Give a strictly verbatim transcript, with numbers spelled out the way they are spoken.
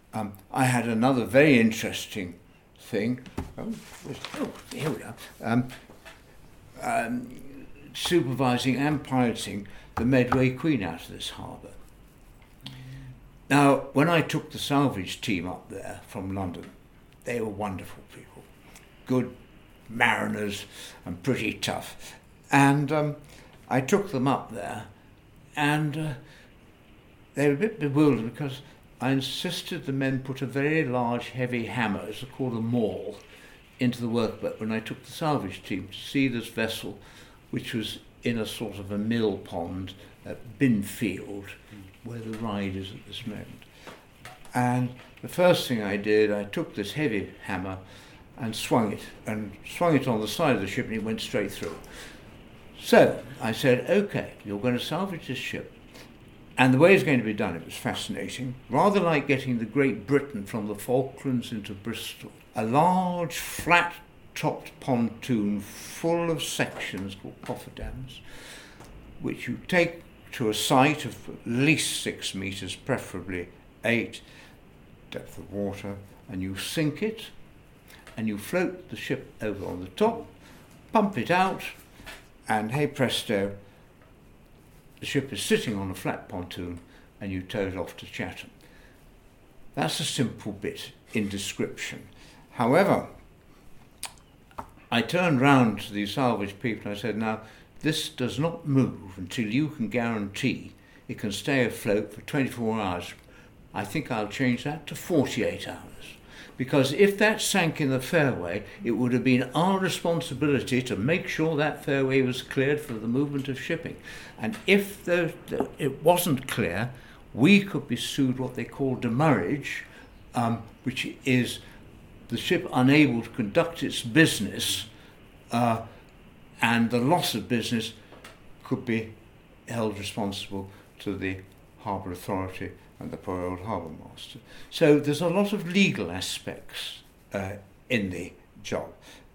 Um, I had another very interesting thing. Oh, oh here we are. Um, um, supervising and piloting the Medway Queen out of this harbour. Now, when I took the salvage team up there from London, they were wonderful people, good mariners and pretty tough. And um, I took them up there, and uh, they were a bit bewildered because I insisted the men put a very large, heavy hammer, it's called a maul, into the workboat when I took the salvage team to see this vessel, which was in a sort of a mill pond at Binfield, where the ride is at this moment. And the first thing I did, I took this heavy hammer and swung it, and swung it on the side of the ship, and it went straight through. So I said, okay, you're going to salvage this ship. And the way it's going to be done, it was fascinating, rather like getting the Great Britain from the Falklands into Bristol. A large, flat-topped pontoon full of sections called cofferdams, which you take to a site of at least six metres, preferably eight, depth of water, and you sink it, and you float the ship over on the top, pump it out, and hey presto, the ship is sitting on a flat pontoon and you tow it off to Chatham. That's a simple bit in description. However, I turned round to the salvage people and I said, now, this does not move until you can guarantee it can stay afloat for twenty-four hours. I think I'll change that to forty-eight hours. Because if that sank in the fairway, it would have been our responsibility to make sure that fairway was cleared for the movement of shipping. And if the, the, it wasn't clear, we could be sued what they call demurrage, um, which is the ship unable to conduct its business, uh, and the loss of business could be held responsible to the Harbour Authority and the poor old harbour master. So there's a lot of legal aspects uh, in the job.